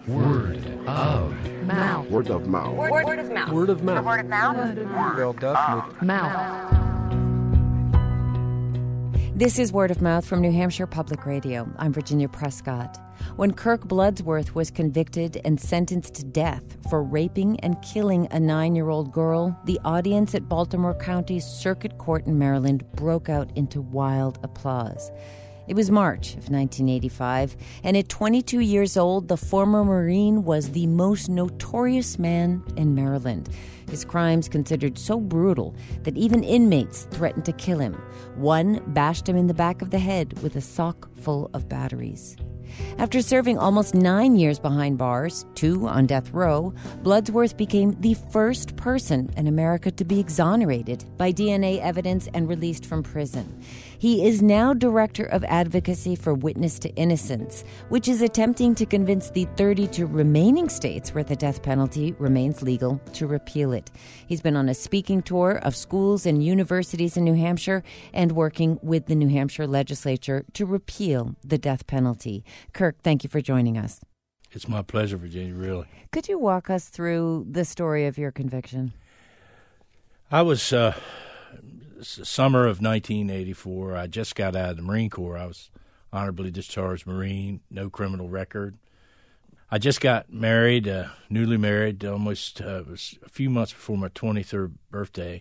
Word of mouth. Word of mouth. Word of mouth. Word of mouth. Word of mouth. Wel definite. Mouth. This is Word of Mouth from New Hampshire Public Radio. I'm Virginia Prescott. When Kirk Bloodsworth was convicted and sentenced to death for raping and killing a 9-year-old girl, the audience at Baltimore County Circuit Court in Maryland broke out into wild applause. It was March of 1985, and at 22 years old, the former Marine was the most notorious man in Maryland. His crimes considered so brutal that even inmates threatened to kill him. One bashed him in the back of the head with a sock full of batteries. After serving almost 9 years behind bars, 2 on death row, Bloodsworth became the first person in America to be exonerated by DNA evidence and released from prison. He is now Director of Advocacy for Witness to Innocence, which is attempting to convince the 32 remaining states where the death penalty remains legal to repeal it. He's been on a speaking tour of schools and universities in New Hampshire and working with the New Hampshire legislature to repeal the death penalty. Kirk, thank you for joining us. It's my pleasure, Virginia, really. Could you walk us through the story of your conviction? I was, summer of 1984, I just got out of the Marine Corps. I was honorably discharged Marine, no criminal record. I just got married, newly married, almost it was a few months before my 23rd birthday.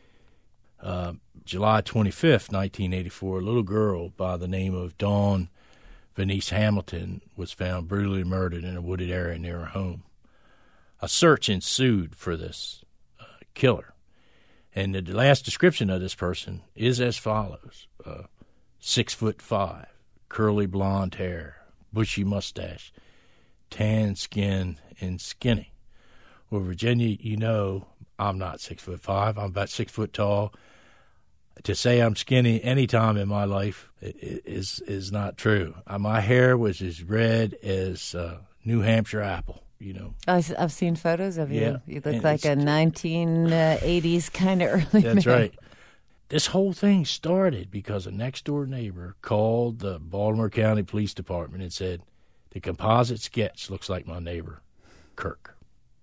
July 25th, 1984, a little girl by the name of Dawn Venice Hamilton was found brutally murdered in a wooded area near her home. A search ensued for this killer. And the last description of this person is as follows: 6'5", curly blonde hair, bushy mustache, tan skin, and skinny. Well, Virginia, you know I'm not 6'5". I'm about 6 foot tall. To say I'm skinny any time in my life is not true. My hair was as red as New Hampshire apple. You know, I've seen photos of you. Yeah, You look like a 1980s kind of early man. That's right. This whole thing started because a next-door neighbor called the Baltimore County Police Department and said, the composite sketch looks like my neighbor, Kirk.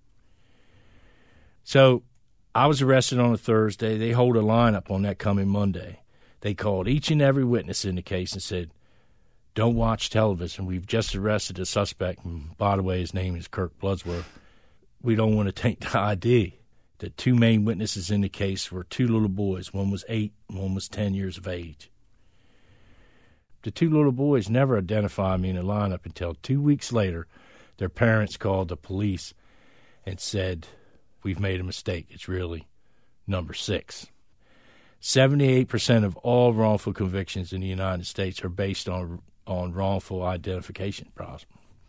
So I was arrested on a Thursday. They hold a lineup on that coming Monday. They called each and every witness in the case and said, don't watch television. We've just arrested a suspect, and by the way, his name is Kirk Bloodsworth. We don't want to taint the ID. The 2 main witnesses in the case were 2 little boys. One was 8, and one was 10 years of age. The 2 little boys never identified me in the lineup until 2 weeks later. Their parents called the police and said, we've made a mistake. It's really number 6. 78% of all wrongful convictions in the United States are based on wrongful identification process.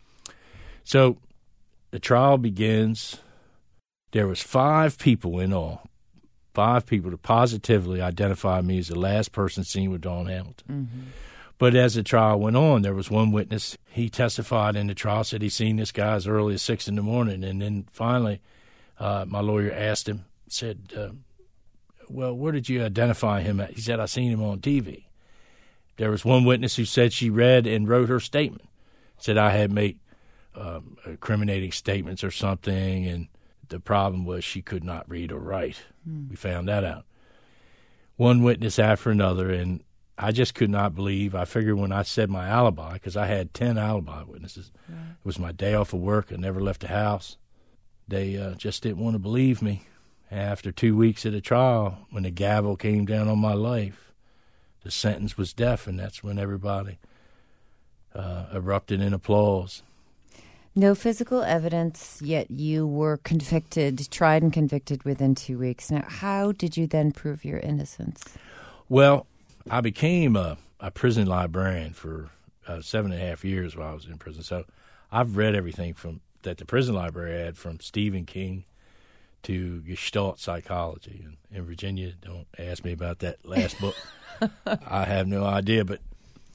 So the trial begins. There was 5 people in all, 5 people to positively identify me as the last person seen with Dawn Hamilton. Mm-hmm. But as the trial went on, there was one witness. He testified in the trial, said he seen this guy as early as 6 in the morning. And then finally, my lawyer asked him, said, well, where did you identify him at? He said, I seen him on TV. There was one witness who said she read and wrote her statement, said I had made incriminating statements or something, and the problem was she could not read or write. We found that out. One witness after another, and I just could not believe. I figured when I said my alibi, because I had 10 alibi witnesses, It was my day off of work. I never left the house. They just didn't want to believe me. After 2 weeks of the trial, when the gavel came down on my life, the sentence was death, and that's when everybody erupted in applause. No physical evidence, yet you were tried and convicted within 2 weeks. Now, how did you then prove your innocence? Well, I became a prison librarian for 7.5 years while I was in prison. So I've read everything that the prison library had, from Stephen King to Gestalt psychology. And in Virginia, don't ask me about that last book. I have no idea. But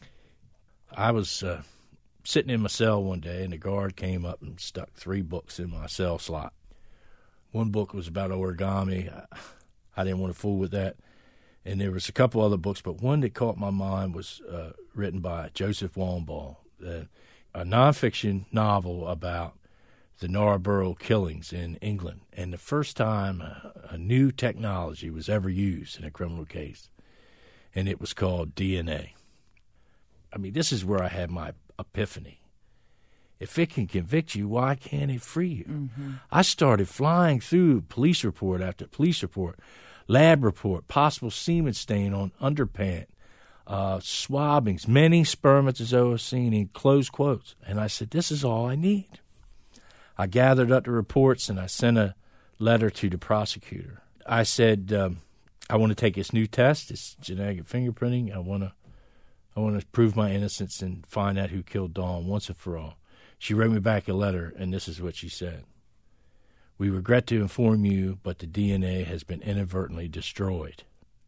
I was sitting in my cell one day, and the guard came up and stuck 3 books in my cell slot. One book was about origami. I didn't want to fool with that. And there was a couple other books, but one that caught my mind was written by Joseph Wambaugh, a nonfiction novel about the Narborough killings in England, and the first time a new technology was ever used in a criminal case, and it was called DNA. I mean, this is where I had my epiphany. If it can convict you, why can't it free you? Mm-hmm. I started flying through police report after police report, lab report, possible semen stain on underpants, swabbings, many spermatozoa seen in close quotes. And I said, this is all I need. I gathered up the reports and I sent a letter to the prosecutor. I said, I want to take this new test, this genetic fingerprinting. I want to prove my innocence and find out who killed Dawn once and for all. She wrote me back a letter, and this is what she said. We regret to inform you, but the DNA has been inadvertently destroyed.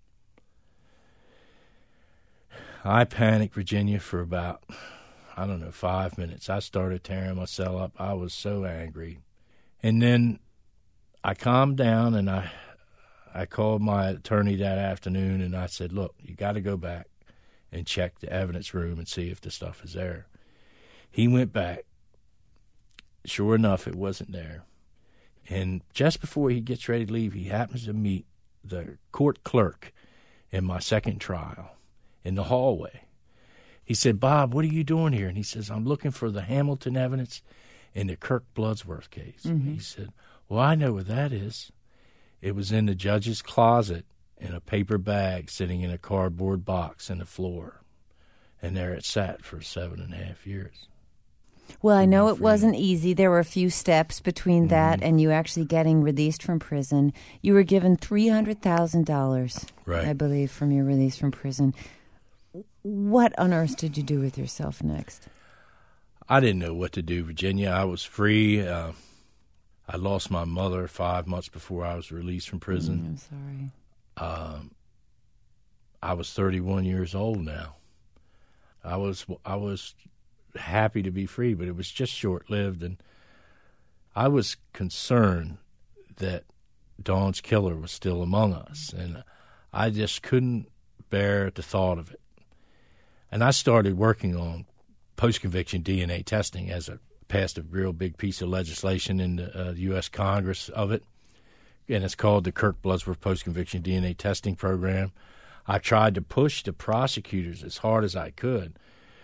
I panicked, Virginia, for about, 5 minutes. I started tearing my cell up. I was so angry. And then I calmed down, and I called my attorney that afternoon, and I said, look, you got to go back and check the evidence room and see if the stuff is there. He went back. Sure enough, it wasn't there. And just before he gets ready to leave, he happens to meet the court clerk in my second trial in the hallway. He said, Bob, what are you doing here? And he says, I'm looking for the Hamilton evidence in the Kirk Bloodsworth case. Mm-hmm. He said, well, I know what that is. It was in the judge's closet in a paper bag sitting in a cardboard box in the floor. And there it sat for 7.5 years. Well, I know it wasn't easy. There were a few steps between that and you actually getting released from prison. You were given $300,000, right, I believe, from your release from prison. What on earth did you do with yourself next? I didn't know what to do, Virginia. I was free. I lost my mother 5 months before I was released from prison. I'm sorry. I was 31 years old now. I was happy to be free, but it was just short-lived, and I was concerned that Dawn's killer was still among us, and I just couldn't bear the thought of it. And I started working on post-conviction DNA testing as passed a real big piece of legislation in the U.S. Congress of it, and it's called the Kirk Bloodsworth Post-Conviction DNA Testing Program. I tried to push the prosecutors as hard as I could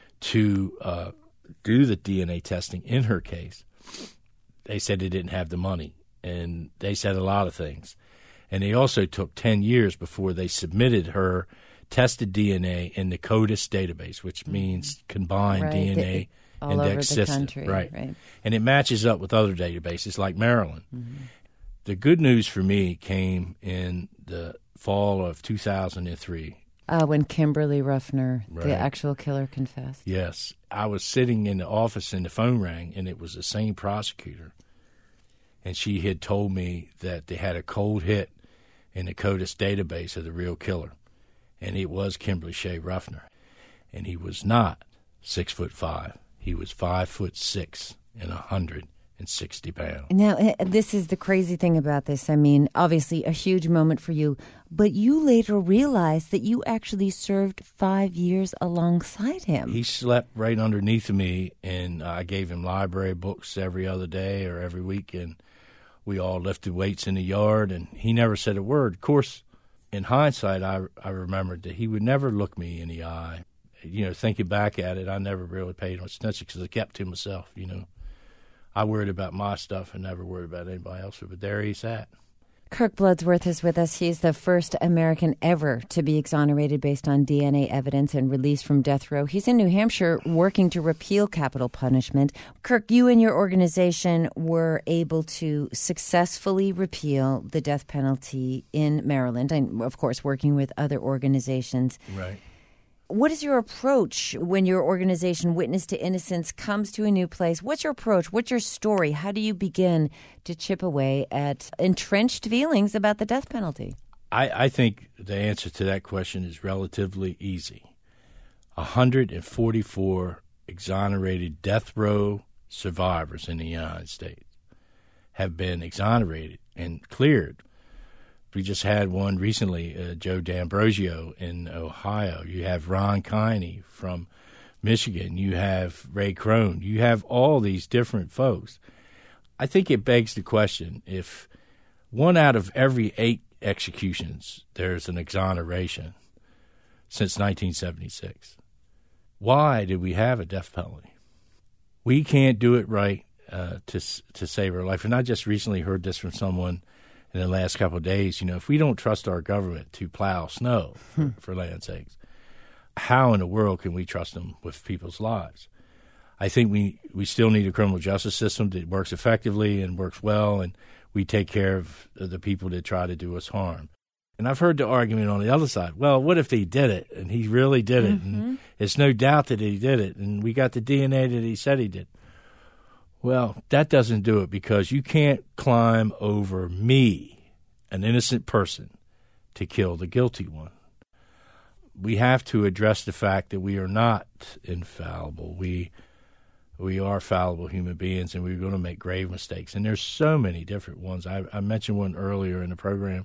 to do the DNA testing in her case. They said they didn't have the money, and they said a lot of things. And they also took 10 years before they submitted her tested DNA in the CODIS database, which means Combined DNA all Index over the System. Country, right. And it matches up with other databases like Maryland. Mm-hmm. The good news for me came in the fall of 2003. When Kimberly Ruffner, the actual killer, confessed. Yes. I was sitting in the office and the phone rang, and it was the same prosecutor. And she had told me that they had a cold hit in the CODIS database of the real killer. And it was Kimberly Shea Ruffner. And he was not 6'5". He was 5'6" and 160 pounds. Now, this is the crazy thing about this. I mean, obviously a huge moment for you, but you later realized that you actually served 5 years alongside him. He slept right underneath of me, and I gave him library books every other day or every week, and we all lifted weights in the yard, and he never said a word. Of course, in hindsight, I remembered that he would never look me in the eye. You know, thinking back at it, I never really paid much attention because I kept to myself, you know. I worried about my stuff and never worried about anybody else, but there he's at. Kirk Bloodsworth is with us. He's the first American ever to be exonerated based on DNA evidence and released from death row. He's in New Hampshire working to repeal capital punishment. Kirk, you and your organization were able to successfully repeal the death penalty in Maryland, and of course working with other organizations. Right. What is your approach when your organization, Witness to Innocence, comes to a new place? What's your approach? What's your story? How do you begin to chip away at entrenched feelings about the death penalty? I think the answer to that question is relatively easy. 144 exonerated death row survivors in the United States have been exonerated and cleared. We just had one recently, Joe D'Ambrosio in Ohio. You have Ron Kiney from Michigan. You have Ray Crone. You have all these different folks. I think it begs the question, if 1 out of every 8 executions, there's an exoneration since 1976, why did we have a death penalty? We can't do it right to save our life. And I just recently heard this from someone in the last couple of days. If we don't trust our government to plow snow, for land's sakes, how in the world can we trust them with people's lives? I think we still need a criminal justice system that works effectively and works well, and we take care of the people that try to do us harm. And I've heard the argument on the other side, well, what if they did it, and he really did it, and it's no doubt that he did it, and we got the DNA that he said he did. Well, that doesn't do it, because you can't climb over me, an innocent person, to kill the guilty one. We have to address the fact that we are not infallible. We are fallible human beings, and we're going to make grave mistakes. And there's so many different ones. I mentioned one earlier in the program.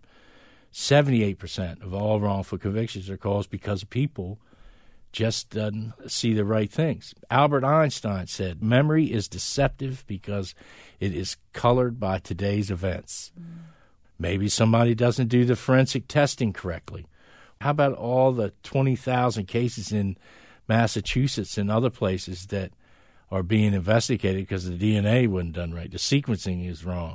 78% of all wrongful convictions are caused because people just doesn't see the right things. Albert Einstein said, memory is deceptive because it is colored by today's events. Maybe somebody doesn't do the forensic testing correctly. How about all the 20,000 cases in Massachusetts and other places that are being investigated because the DNA wasn't done right? The sequencing is wrong.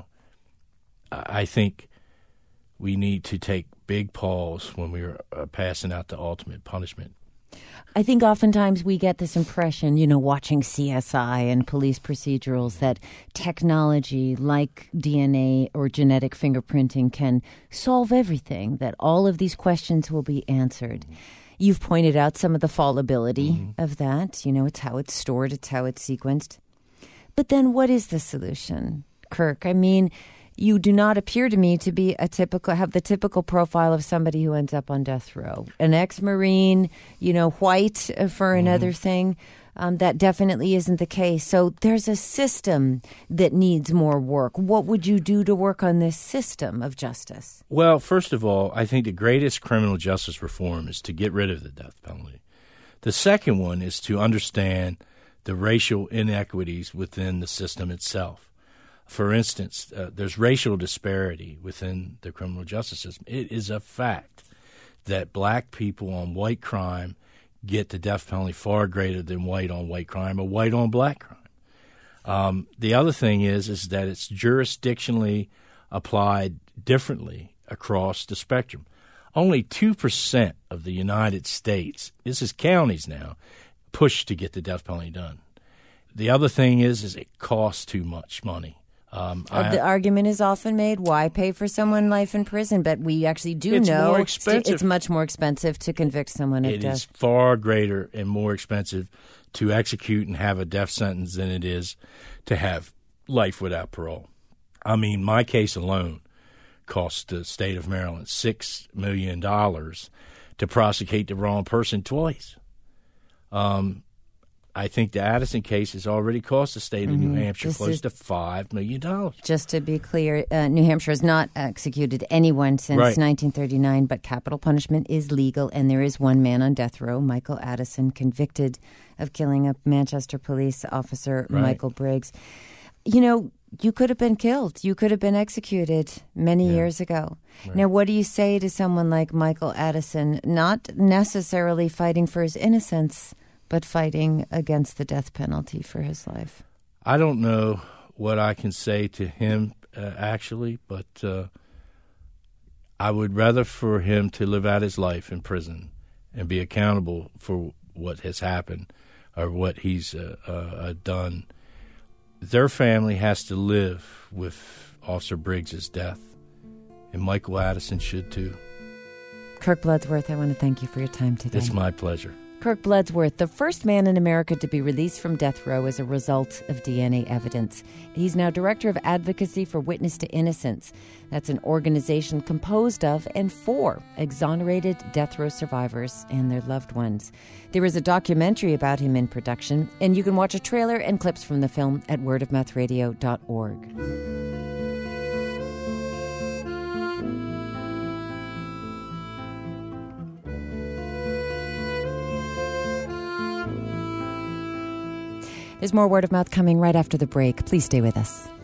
I think we need to take big pause when we're passing out the ultimate punishment. I think oftentimes we get this impression, watching CSI and police procedurals, that technology like DNA or genetic fingerprinting can solve everything, that all of these questions will be answered. You've pointed out some of the fallibility of that. It's how it's stored, it's how it's sequenced. But then what is the solution, Kirk? I mean, you do not appear to me to be have the typical profile of somebody who ends up on death row. An ex-Marine, white for another thing. That definitely isn't the case. So there's a system that needs more work. What would you do to work on this system of justice? Well, first of all, I think the greatest criminal justice reform is to get rid of the death penalty. The second one is to understand the racial inequities within the system itself. For instance, there's racial disparity within the criminal justice system. It is a fact that black people on white crime get the death penalty far greater than white on white crime or white on black crime. The other thing is that it's jurisdictionally applied differently across the spectrum. Only 2% of the United States, this is counties now, push to get the death penalty done. The other thing is it costs too much money. The argument is often made, why pay for someone life in prison? But we actually do know it's much more expensive to convict someone of death. It is far greater and more expensive to execute and have a death sentence than it is to have life without parole. I mean, my case alone cost the state of Maryland $6 million to prosecute the wrong person twice. I think the Addison case has already cost the state of New Hampshire close to $5 million. Just to be clear, New Hampshire has not executed anyone since 1939, but capital punishment is legal, and there is one man on death row, Michael Addison, convicted of killing a Manchester police officer, Michael Briggs. You could have been killed. You could have been executed many years ago. Right. Now, what do you say to someone like Michael Addison, not necessarily fighting for his innocence, but fighting against the death penalty for his life? I don't know what I can say to him, actually, but I would rather for him to live out his life in prison and be accountable for what has happened or what he's done. Their family has to live with Officer Briggs' death, and Michael Addison should too. Kirk Bloodsworth, I want to thank you for your time today. It's my pleasure. Kirk Bloodsworth, the first man in America to be released from death row as a result of DNA evidence. He's now Director of Advocacy for Witness to Innocence. That's an organization composed of and for exonerated death row survivors and their loved ones. There is a documentary about him in production, and you can watch a trailer and clips from the film at wordofmouthradio.org. There's more Word of Mouth coming right after the break. Please stay with us.